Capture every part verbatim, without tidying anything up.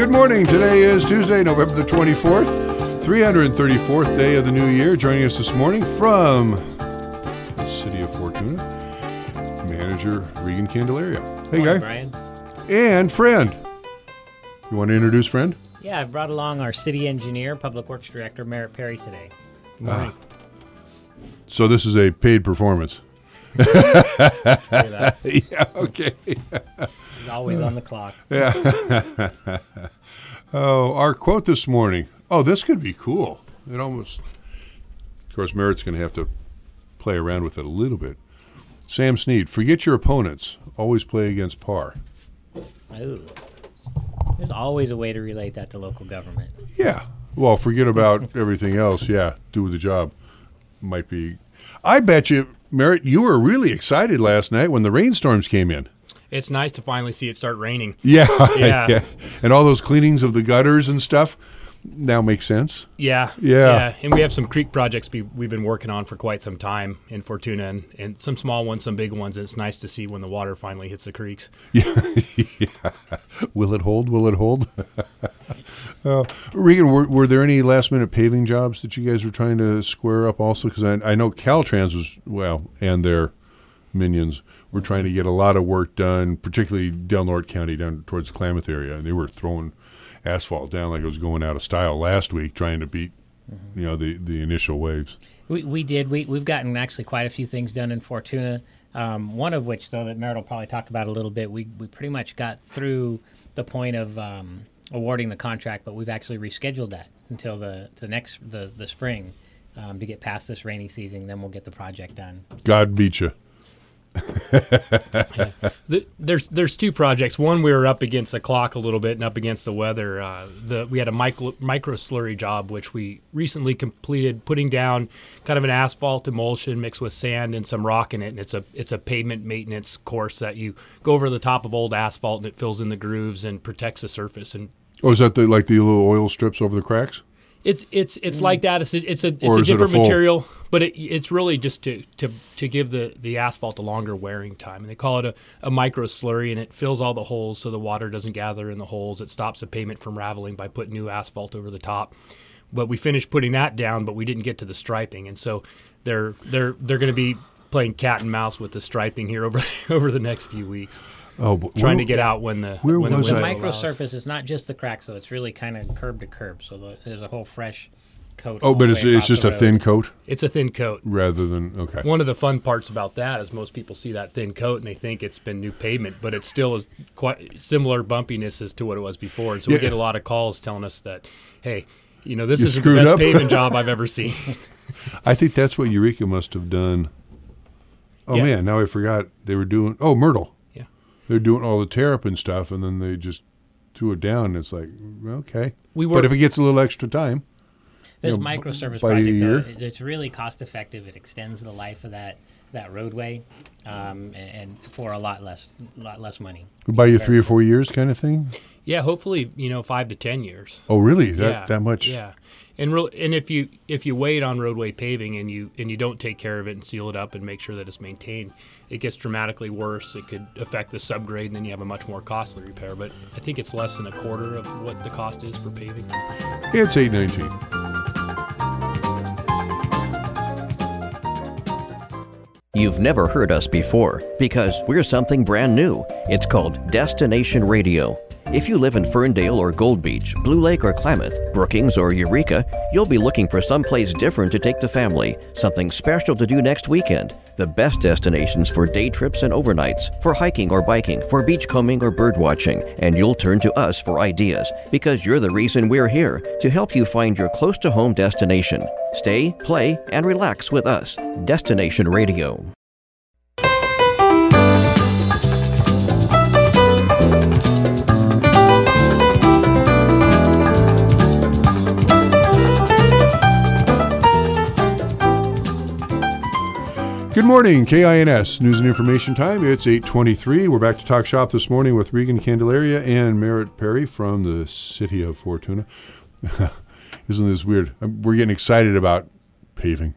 Good morning. Today is Tuesday, November the twenty-fourth, three hundred thirty-fourth day of the new year. Joining us this morning from the city of Fortuna, Manager Regan Candelaria. Hey, Morning, guy. Brian. And friend. You want to introduce friend? Yeah, I've brought along our city engineer, Public Works Director, Merritt Perry today. Good morning. Ah. So this is a paid performance. That. Yeah, okay. He's always on the clock. Yeah. Oh, our quote this morning. Oh, this could be cool. It almost, of course, Merritt's going to have to play around with it a little bit. Sam Snead, forget your opponents. Always play against par. Ooh. There's always a way to relate that to local government. Yeah. Well, forget about everything else. Yeah, do the job. Might be. I bet you, Merritt, you were really excited last night when the rainstorms came in. It's nice to finally see it start raining. Yeah. Yeah. Yeah. And all those cleanings of the gutters and stuff now makes sense. Yeah. Yeah. Yeah. And we have some creek projects we, we've been working on for quite some time in Fortuna, and, and some small ones, some big ones. And it's nice to see when the water finally hits the creeks. Yeah. Yeah. Will it hold? Will it hold? uh, Regan, were, were there any last-minute paving jobs that you guys were trying to square up also? Because I, I know Caltrans was, well, and their minions were trying to get a lot of work done, particularly Del Norte County down towards the Klamath area. And they were throwing asphalt down like it was going out of style last week, trying to beat, mm-hmm. you know, the, the initial waves. We we did. We, we've gotten actually quite a few things done in Fortuna, um, one of which, though, that Merritt will probably talk about a little bit. We, we pretty much got through the point of um, awarding the contract, but we've actually rescheduled that until the, the next the, the spring um, to get past this rainy season. Then we'll get the project done. God beat you. Yeah. the, there's there's two projects. One, we were up against the clock a little bit and up against the weather. Uh, the we had a micro, micro slurry job which we recently completed, putting down kind of an asphalt emulsion mixed with sand and some rock in it. And it's a it's a pavement maintenance course that you go over the top of old asphalt and it fills in the grooves and protects the surface. And oh, is that the, like the little oil strips over the cracks? It's it's it's mm. like that. It's a, it's a it's or a is different it a full? material, but it, it's really just to, to, to give the, the asphalt a longer wearing time. And they call it a, a micro slurry, and it fills all the holes so the water doesn't gather in the holes. It stops the pavement from raveling by putting new asphalt over the top. But we finished putting that down, but we didn't get to the striping, and so they're they're they're going to be playing cat and mouse with the striping here over over the next few weeks. Oh, but trying where, to get out when the where when was the The I? window micro allows. surface is not just the crack, so it's really kind of curb to curb. So the, there's a whole fresh coat. Oh, all but the it's way it's across just the a road. thin coat It's a thin coat. rather than, okay. One of the fun parts about that is most people see that thin coat and they think it's been new pavement, but it still is quite similar bumpiness as to what it was before. And so Yeah. we get a lot of calls telling us that, hey, you know, this You isn't the screwed best up. paving job I've ever seen. I think that's what Eureka must have done. Oh, Yeah. man, now I forgot they were doing, oh, Myrtle. Yeah. They're doing all the tear-up stuff, and then they just threw it down. And it's like, okay. We But work, if it gets a little extra time. This you know, microservice by a project, though, year? it- it's really cost effective. It extends the life of that that roadway, um, and, and for a lot less lot less money. Buy you three or four years kind of thing? yeah, hopefully, you know, five to ten years. Oh, really? That yeah, that much? Yeah. And real, and if you if you wait on roadway paving and you and you don't take care of it and seal it up and make sure that it's maintained, it gets dramatically worse. It could affect the subgrade, and then you have a much more costly repair. But I think it's less than a quarter of what the cost is for paving. It's eight nineteen. You've never heard us before because we're something brand new. It's called Destination Radio. If you live in Ferndale or Gold Beach, Blue Lake or Klamath, Brookings or Eureka, you'll be looking for someplace different to take the family, something special to do next weekend. The best destinations for day trips and overnights, for hiking or biking, for beachcombing or birdwatching, and you'll turn to us for ideas because you're the reason we're here, to help you find your close-to-home destination. Stay, play, and relax with us. Destination Radio. Good morning, K I N S News and Information Time. It's eight twenty-three. We're back to talk shop this morning with Regan Candelaria and Merritt Perry from the city of Fortuna. Isn't this weird? We're getting excited about paving.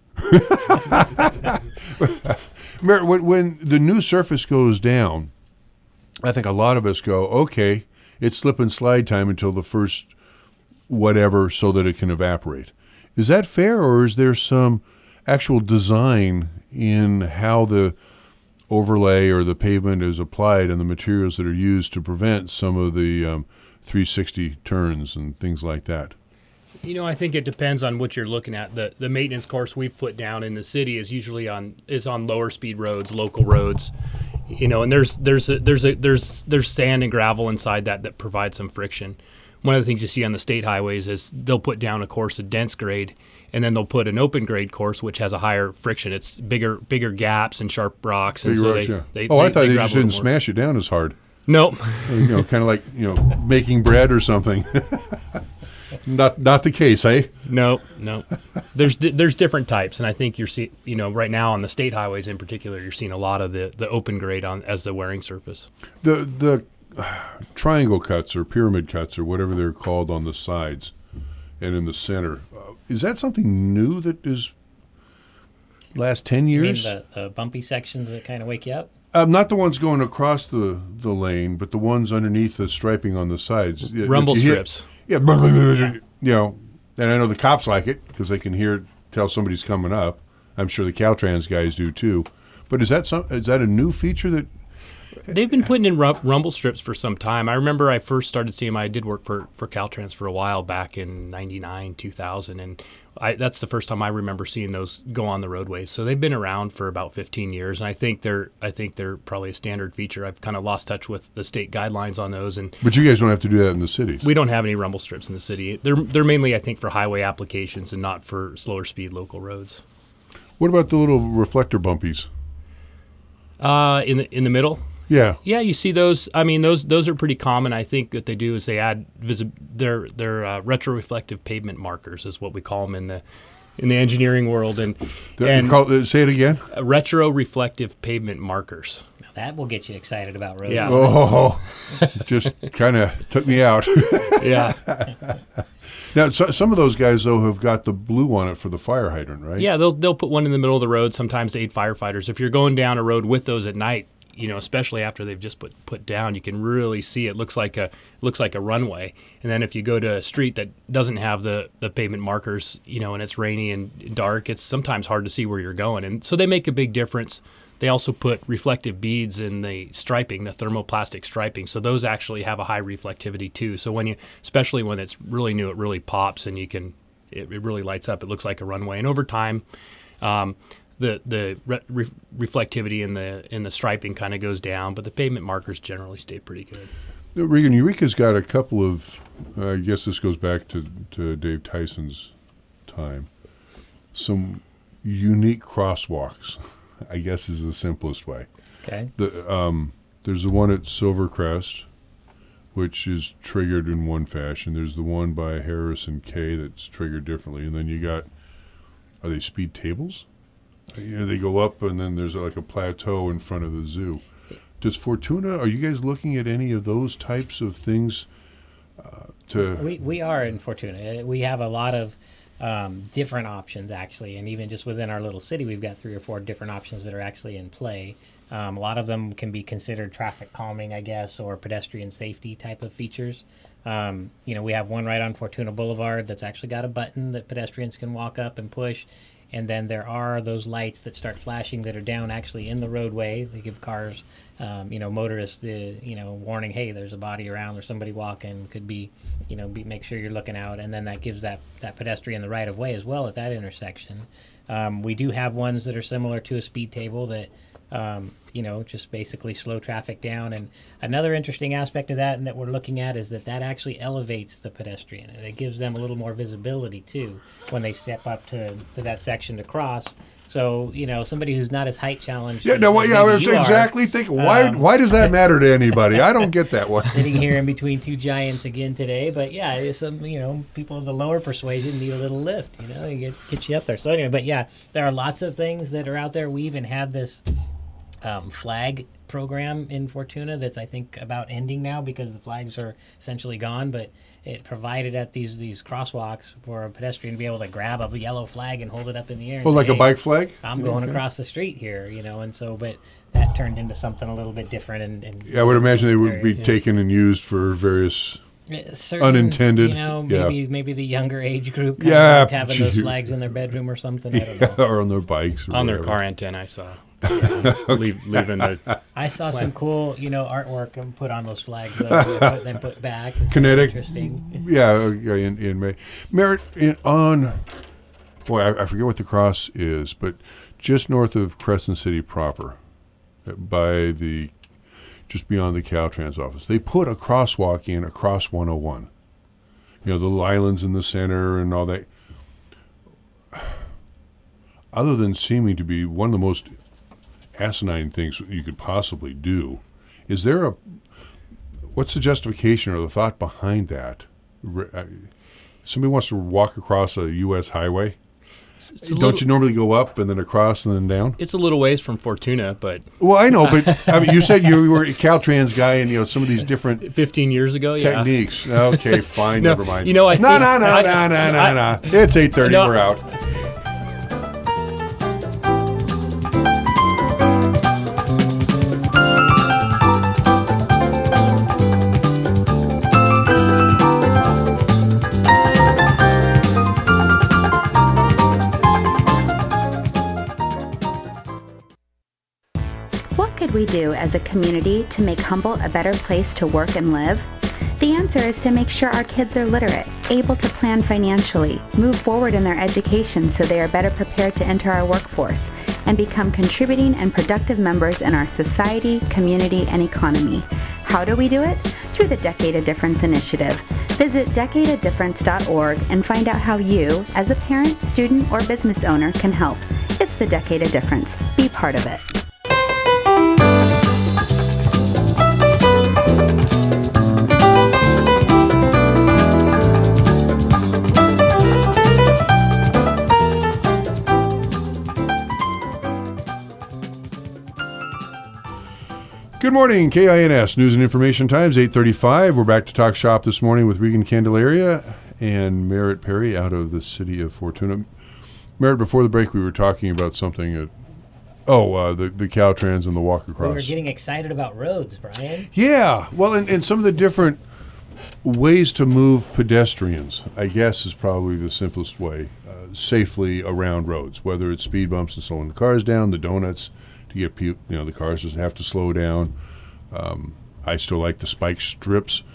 when, when the new surface goes down, I think a lot of us go, okay, it's slip and slide time until the first whatever so that it can evaporate. Is that fair, or is there some actual design in how the overlay or the pavement is applied and the materials that are used to prevent some of the um, three sixty turns and things like that? You know, I think it depends on what you're looking at. The the maintenance course we've put down in the city is usually on is on lower speed roads, local roads. You know, and there's there's a, there's a, there's there's sand and gravel inside that that provides some friction. One of the things you see on the state highways is they'll put down a course of dense grade, and then they'll put an open grade course which has a higher friction. It's bigger bigger gaps and sharp rocks. And Big so rocks, they, yeah. they, oh, they, I thought they they grab just a little didn't more. smash it down as hard. Nope. You know, kind of like, you know, making bread or something. Not not the case, eh? No, no. There's di- there's different types, and I think you're see you know right now on the state highways in particular, you're seeing a lot of the, the open grade on as the wearing surface. The the uh, triangle cuts or pyramid cuts or whatever they're called on the sides and in the center, uh, is that something new that is last ten You mean years? the, the bumpy sections that kind of wake you up? Um, not the ones going across the, the lane, but the ones underneath the striping on the sides. Yeah, Rumble if you hit- strips. Yeah, you know, and I know the cops like it because they can hear tell somebody's coming up. I'm sure the Caltrans guys do too. But is that some? Is that a new feature that? They've been putting in rum- rumble strips for some time. I remember I first started seeing them. I did work for, for Caltrans for a while back in ninety-nine, two thousand, and I, that's the first time I remember seeing those go on the roadways. So they've been around for about fifteen years, and I think they're I think they're probably a standard feature. I've kind of lost touch with the state guidelines on those, and But you guys don't have to do that in the cities. we don't have any rumble strips in the city. They're they're mainly I think for highway applications and not for slower speed local roads. What about the little reflector bumpies? Uh, in the in the middle. Yeah. Yeah, you see those. I mean, those those are pretty common. I think what they do is they add visi- they're they're uh, retroreflective pavement markers is what we call them in the in the engineering world, and The- and you call, uh, say it again. uh, retroreflective pavement markers. Now that will get you excited about roads. Yeah. Oh, just kind of took me out. Yeah, Now, so, some of those guys though have got the blue on it for the fire hydrant, right? yeah. They'll they'll put one in the middle of the road sometimes to aid firefighters. If you're going down a road with those at night, you know, especially after they've just put put down, you can really see it looks like a looks like a runway. And then if you go to a street that doesn't have the the pavement markers, you know, and it's rainy and dark, it's sometimes hard to see where you're going. And so they make a big difference. They also put reflective beads in the striping, the thermoplastic striping. So those actually have a high reflectivity too. So when you, especially when it's really new, it really pops and you can, it, it really lights up. It looks like a runway. And over time, um, the the re- re- reflectivity in the in the striping kind of goes down, but the pavement markers generally stay pretty good. Uh, Regan, Eureka's got a couple of, uh, I guess this goes back to, to Dave Tyson's time, some unique crosswalks, I guess is the simplest way. Okay. The um, There's the one at Silvercrest, which is triggered in one fashion. There's the one by Harrison K that's triggered differently. And then you got, are they speed tables? You know, they go up and then there's like a plateau in front of the zoo. Does Fortuna, are you guys looking at any of those types of things uh, to... We we are in Fortuna. We have a lot of um, different options actually, and even just within our little city, we've got three or four different options that are actually in play. Um, a lot of them can be considered traffic calming, I guess, or pedestrian safety type of features. Um, you know, we have one right on Fortuna Boulevard that's actually got a button that pedestrians can walk up and push. And then there are those lights that start flashing that are down actually in the roadway. They give cars, um, you know, motorists the, you know, warning, hey, there's a body around, there's somebody walking, could be, you know, be, make sure you're looking out. And then that gives that, that pedestrian the right of way as well at that intersection. Um, we do have ones that are similar to a speed table that, um, you know, just basically slow traffic down. And another interesting aspect of that and that we're looking at is that that actually elevates the pedestrian, and it gives them a little more visibility too when they step up to, to that section to cross. So, you know, somebody who's not as height challenged. Yeah, as- no, well, as yeah, I maybe was you are, exactly thinking, why, um, why does that matter to anybody? I don't get that one. sitting here in between two giants again today, but yeah, it's some, you know, people of the lower persuasion need a little lift, you know, you get get you up there. So anyway, but yeah, there are lots of things that are out there. We even had this um, flag program in Fortuna that's, I think, about ending now because the flags are essentially gone, but it provided at these these crosswalks for a pedestrian to be able to grab a yellow flag and hold it up in the air. Oh, say, like a hey, bike flag? I'm going Okay. across the street here, you know, and so, but that turned into something a little bit different. And, and Yeah, I would imagine they would be very- taken and used for various. certain, unintended, you know, yeah. maybe maybe the younger age group kind Yeah, of liked having those gee. flags in their bedroom or something. I don't know. Yeah, or on their bikes. Or On their whatever. car antenna, I saw. Yeah, leave, leaving the I saw some cool, you know, artwork and put on those flags, though, and then put back. It's Kinetic. Interesting. Yeah, uh, yeah, in, in May. Merritt, in, on, boy, I, I forget what the cross is, but just north of Crescent City proper, uh, by the, just beyond the Caltrans office, they put a crosswalk in across one oh one. You know, the little islands in the center and all that. Other than seeming to be one of the most asinine things you could possibly do, is there a, what's the justification or the thought behind that? Re- uh, Somebody wants to walk across a U S highway. it's a Don't little, you normally go up and then across and then down? It's a little ways from Fortuna, but Well, I know, but I mean, you said you were a Caltrans guy, and you know some of these different fifteen years ago, yeah. techniques. Okay, fine, No, never mind. you know, I no, think- no, no, I- no, no, no, I- no. It's eight thirty. No. We're out. What could we do as a community to make Humboldt a better place to work and live? The answer is to make sure our kids are literate, able to plan financially, move forward in their education so they are better prepared to enter our workforce, and become contributing and productive members in our society, community, and economy. How do we do it? Through the Decade of Difference initiative. Visit decade of difference dot org and find out how you, as a parent, student, or business owner, can help. It's the Decade of Difference. Be part of it. Good morning, K I N S News and Information Times, eight thirty-five. We're back to talk shop this morning with Regan Candelaria and Merritt Perry out of the city of Fortuna. Merritt, before the break, we were talking about something at, oh, uh, the, the Caltrans and the walk We across. were getting excited about roads, Brian. Yeah, well, and, and some of the different ways to move pedestrians, I guess, is probably the simplest way, uh, safely around roads, whether it's speed bumps and slowing the cars down, the donuts, to get people, you know, the cars doesn't have to slow down. Um, I still like the spike strips.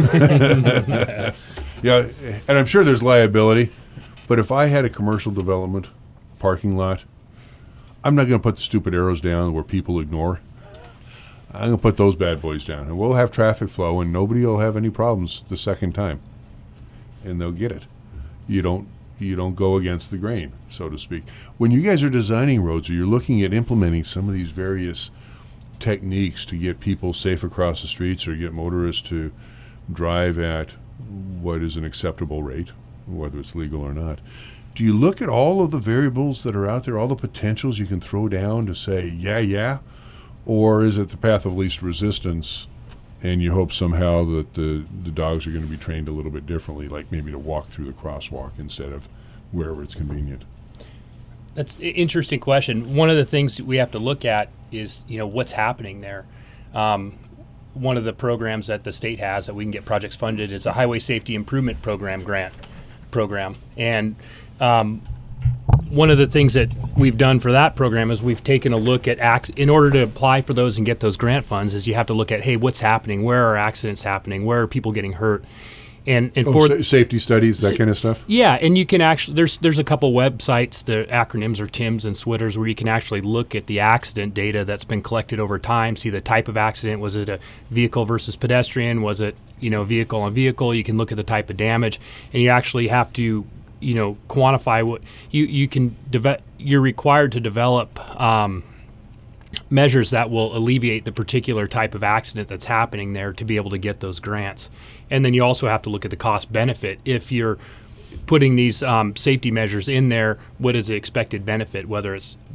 Yeah, and I'm sure there's liability, but if I had a commercial development parking lot, I'm not going to put the stupid arrows down where people ignore. I'm going to put those bad boys down, and we'll have traffic flow, and nobody will have any problems the second time, and they'll get it. You don't you don't go against the grain, so to speak. When you guys are designing roads, or you're looking at implementing some of these various techniques to get people safe across the streets or get motorists to drive at what is an acceptable rate, whether it's legal or not, do you look at all of the variables that are out there, all the potentials you can throw down to say, yeah, yeah? Or is it the path of least resistance, and you hope somehow that the, the dogs are going to be trained a little bit differently, like maybe to walk through the crosswalk instead of wherever it's convenient? That's an interesting question. One of the things that we have to look at is, you know, what's happening there. Um, one of the programs that the state has that we can get projects funded is a Highway Safety Improvement Program grant program. And um, one of the things that we've done for that program is we've taken a look at, ac- in order to apply for those and get those grant funds, is you have to look at, hey, what's happening? Where are accidents happening? Where are people getting hurt? And, and Oh, for sa- safety studies, that kind of stuff? yeah, and you can actually there's there's a couple websites, the acronyms are TIMS and SWITTers, where you can actually look at the accident data that's been collected over time, see the type of accident. Was it a vehicle versus pedestrian? Was it, you know, vehicle on vehicle? You can look at the type of damage, and you actually have to, you know, quantify what you you can deve- you're required to develop um, measures that will alleviate the particular type of accident that's happening there to be able to get those grants. And then you also have to look at the cost benefit. If you're putting these um, safety measures in there, what is the expected benefit, whether it's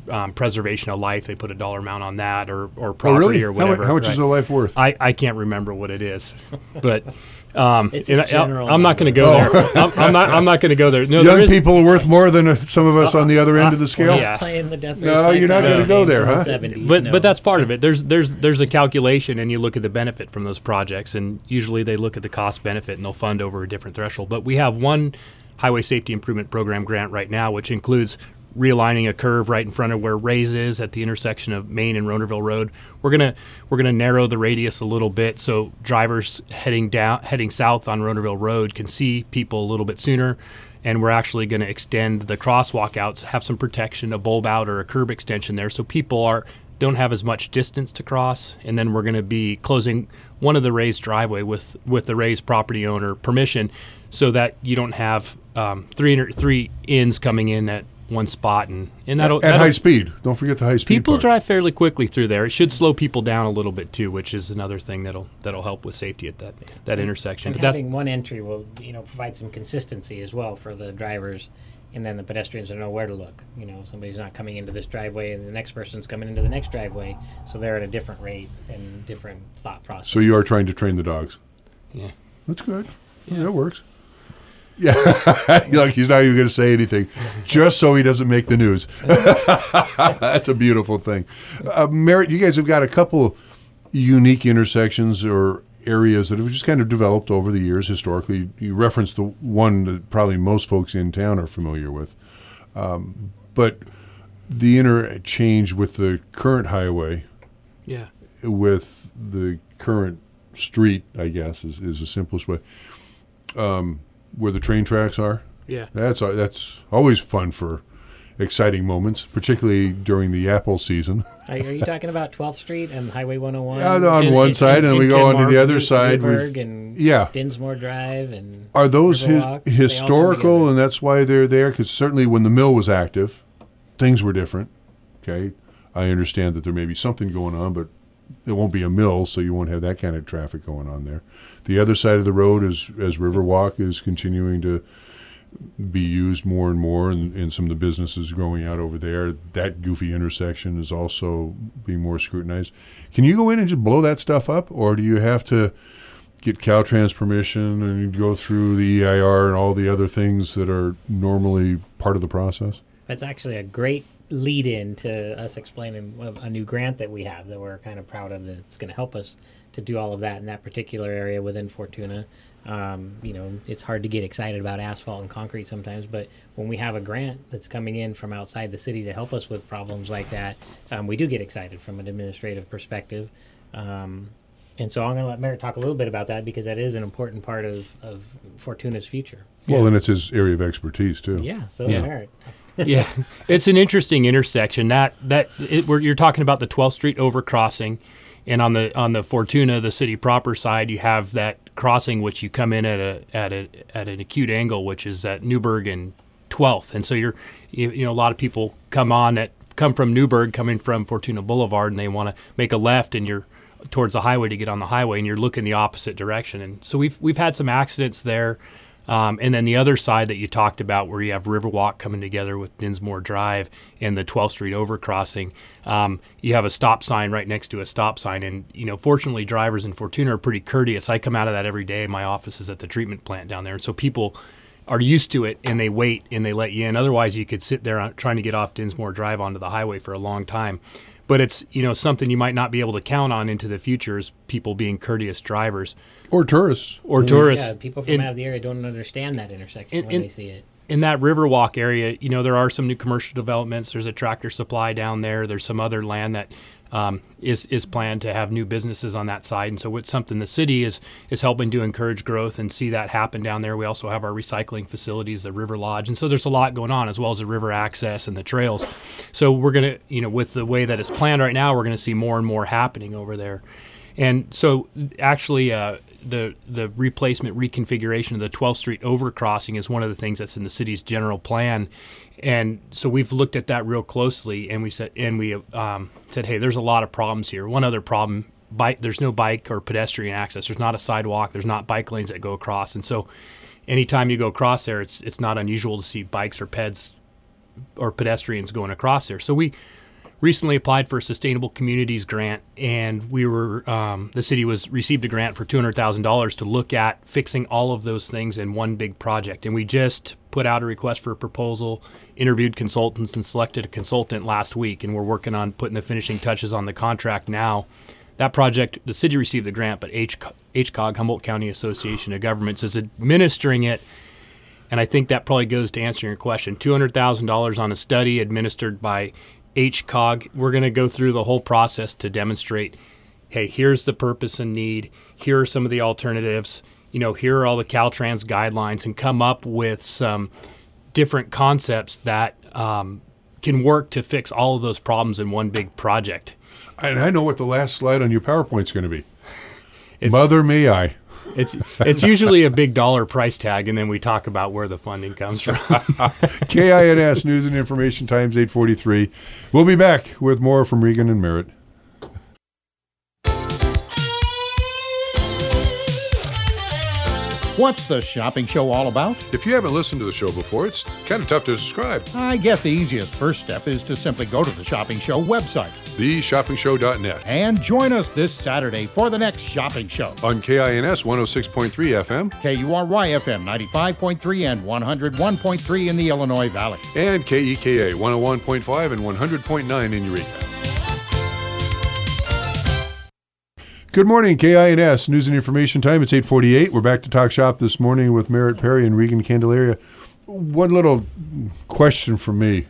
um, preservation of life. They put a dollar amount on that, or or Oh, property really? or How, mu- whatever. how much right? is a life worth? I, I can't remember what it is, but um, It's and a I, general I'm not going to number. go there. I'm, I'm not. I'm not going to go there. No, Young there is, people are worth more than uh, some of us on the other end of the scale. yeah. Playing the Death Race No, you're not five gonna thousand go game there, from the huh? seventies, But no. but that's part of it. There's there's there's a calculation, and you look at the benefit from those projects, and usually they look at the cost benefit, and they'll fund over a different threshold. But we have one highway safety improvement program grant right now, which includes realigning a curve right in front of where Ray's is at the intersection of Main and Ronerville Road. We're gonna we're gonna narrow the radius a little bit so drivers heading down heading south on Ronerville Road can see people a little bit sooner. And we're actually going to extend the crosswalk outs, have some protection, a bulb out or a curb extension there, so people are don't have as much distance to cross. And then we're going to be closing one of the Ray's driveway with with the Ray's property owner permission, so that you don't have um, three inter- three ins coming in at one spot, and and that'll, At that'll high speed. Don't forget the high speed people part. drive fairly quickly through there. It should slow people down a little bit too, which is another thing that'll that'll help with safety at that that intersection. And But that's having one entry will, you know, provide some consistency as well for the drivers, and then the pedestrians will know where to look. You know, somebody's not coming into this driveway, and the next person's coming into the next driveway, so they're at a different rate and different thought process. So you are trying to train the dogs. yeah. That's good. Yeah, that works. Yeah, like he's not even going to say anything, just so he doesn't make the news. That's a beautiful thing. Uh, Merritt, you guys have got a couple unique intersections or areas that have just kind of developed over the years historically. You referenced the one that probably most folks in town are familiar with. Um, but the interchange with the current highway, Yeah. with the current street, I guess, is, is the simplest way, um, where the train tracks are. Yeah. That's uh, that's always fun for exciting moments, particularly during the apple season. Are, are you talking about twelfth Street and Highway one oh one? Yeah, on in- one in- side, and in we go on to Kenmore, the other side. Newburgh We've- and yeah. Dinsmore Drive and Are those his, Riverwalk, they all come historical, together. and that's why they're there? Because certainly when the mill was active, things were different. Okay, I understand that there may be something going on, but it won't be a mill, so you won't have that kind of traffic going on there. The other side of the road is as Riverwalk is continuing to be used more and more, and, and some of the businesses growing out over there. That goofy intersection is also being more scrutinized. Can you go in and just blow that stuff up, or do you have to get Caltrans permission and go through the E I R and all the other things that are normally part of the process? That's actually a great lead in to us explaining a- a new grant that we have that we're kind of proud of, that's going to help us to do all of that in that particular area within Fortuna. Um, you know, it's hard to get excited about asphalt and concrete sometimes, but when we have a grant that's coming in from outside the city to help us with problems like that, um, we do get excited from an administrative perspective. Um, and so I'm going to let Merritt talk a little bit about that, because that is an important part of, of Fortuna's future. Well, then it's his area of expertise, too. Yeah, so Yeah. Merritt. Yeah, it's an interesting intersection. That that it, we're, you're talking about the twelfth Street overcrossing, and on the on the Fortuna, the city proper side, you have that crossing which you come in at a at a at an acute angle, which is at Newburgh and twelfth, and so you're you, you know a lot of people come on that come from Newburgh, coming from Fortuna Boulevard, and they want to make a left, and you're towards the highway to get on the highway, and you're looking the opposite direction, and so we've we've had some accidents there. Um, and then the other side that you talked about, where you have Riverwalk coming together with Dinsmore Drive and the twelfth Street overcrossing, um, you have a stop sign right next to a stop sign. And, you know, fortunately, drivers in Fortuna are pretty courteous. I come out of that every day. My office is at the treatment plant down there. And so people are used to it, and they wait and they let you in. Otherwise, you could sit there on, trying to get off Dinsmore Drive onto the highway for a long time. But it's, you know, something you might not be able to count on into the future, is people being courteous drivers. Or tourists. Or tourists. Yeah, people from In- out of the area don't understand that intersection In- when in- they see it. in that Riverwalk area, you know, there are some new commercial developments. There's a Tractor Supply down there. There's some other land that um, is is planned to have new businesses on that side. And so it's something the city is is helping to encourage growth and see that happen down there. We also have our recycling facilities, the River Lodge. And so there's a lot going on, as well as the river access and the trails. So we're going to, you know, with the way that it's planned right now, we're going to see more and more happening over there. And so actually uh, the the replacement reconfiguration of the twelfth Street overcrossing is one of the things that's in the city's general plan. And so we've looked at that real closely, and we said and we um, said, hey, there's a lot of problems here. One other problem, bike, there's no bike or pedestrian access. There's not a sidewalk. There's not bike lanes that go across. And so anytime you go across there, it's it's not unusual to see bikes or peds or pedestrians going across there. So we recently applied for a Sustainable Communities grant, and we were um, the city was received a grant for two hundred thousand dollars to look at fixing all of those things in one big project. And we just put out a request for a proposal, interviewed consultants, and selected a consultant last week, and we're working on putting the finishing touches on the contract now. That project, the city received the grant, but H C O G, Humboldt County Association of Governments, is administering it. And I think that probably goes to answering your question. two hundred thousand dollars on a study administered by H C O G. We're going to go through the whole process to demonstrate, hey, here's the purpose and need. Here are some of the alternatives. You know, here are all the Caltrans guidelines, and come up with some different concepts that um, can work to fix all of those problems in one big project. And I know what the last slide on your PowerPoint's going to be. It's, Mother may I. It's it's usually a big dollar price tag, and then we talk about where the funding comes from. K I N S News and Information Times eight forty-three. We'll be back with more from Regan and Merritt. What's the shopping show all about? If you haven't listened to the show before, it's kind of tough to describe. I guess the easiest first step is to simply go to the Shopping Show website. the shopping show dot net. And join us this Saturday for the next Shopping Show. On K I N S one oh six point three F M. K U R Y F M ninety-five point three and one oh one point three in the Illinois Valley. And K E K A one oh one point five and one hundred point nine in Eureka. Good morning, K I N S News and Information Time. It's eight forty-eight. We're back to Talk Shop this morning with Merritt Perry and Regan Candelaria. One little question from me.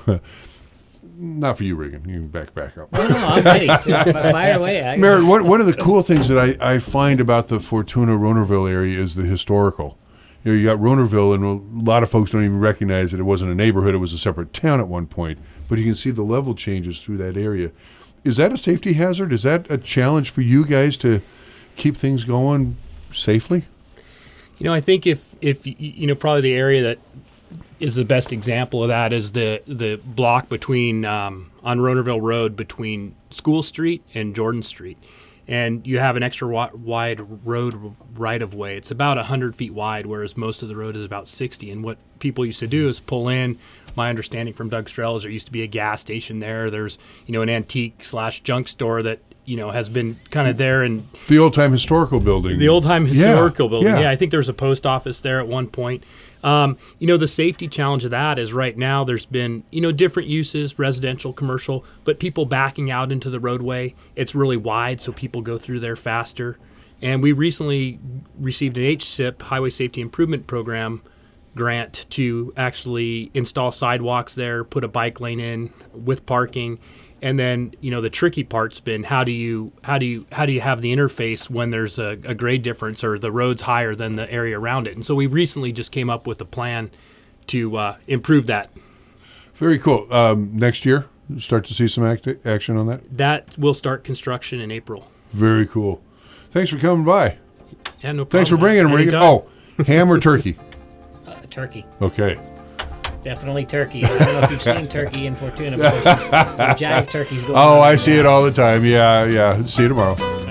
Not for you, Regan. You can back back up. No, no, I'm ready. Fire away. I, Merritt, one, one of the cool things that I, I find about the Fortuna-Ronerville area is the historical. You know, you got Ronerville, and a lot of folks don't even recognize that it wasn't a neighborhood. It was a separate town at one point. But you can see the level changes through that area. Is that a safety hazard? Is that a challenge for you guys to keep things going safely? You know, I think if, if you know, probably the area that is the best example of that is the, the block between, um, on Ronerville Road between School Street and Jordan Street. And you have an extra wi- wide road right-of-way. It's about one hundred feet wide, whereas most of the road is about sixty. And what people used to do is pull in. My understanding from Doug Strell is there used to be a gas station there. There's, you know, an antique slash junk store that, you know, has been kind of there. And the old-time historical building. The old-time historical yeah, building. Yeah. yeah, I think there was a post office there at one point. Um, you know, the safety challenge of that is right now there's been, you know, different uses, residential, commercial, but people backing out into the roadway. It's really wide, so people go through there faster. And we recently received an H S I P, Highway Safety Improvement Program, grant to actually install sidewalks there, put a bike lane in with parking. And then, you know, the tricky part's been how do you how do you how do you have the interface when there's a, a grade difference or the road's higher than the area around it? And so we recently just came up with a plan to uh, improve that. Very cool. Um, next year, start to see some act- action on that? That will start construction in April. Very cool. Thanks for coming by. Yeah, no problem. Thanks for bringing them, Regan. Oh, ham or turkey? uh, turkey. Okay. Definitely turkey. I don't know if you've seen turkey in Fortuna, but there's some, some jive turkeys going on. Oh, I see it all the time. Yeah, yeah. See you tomorrow.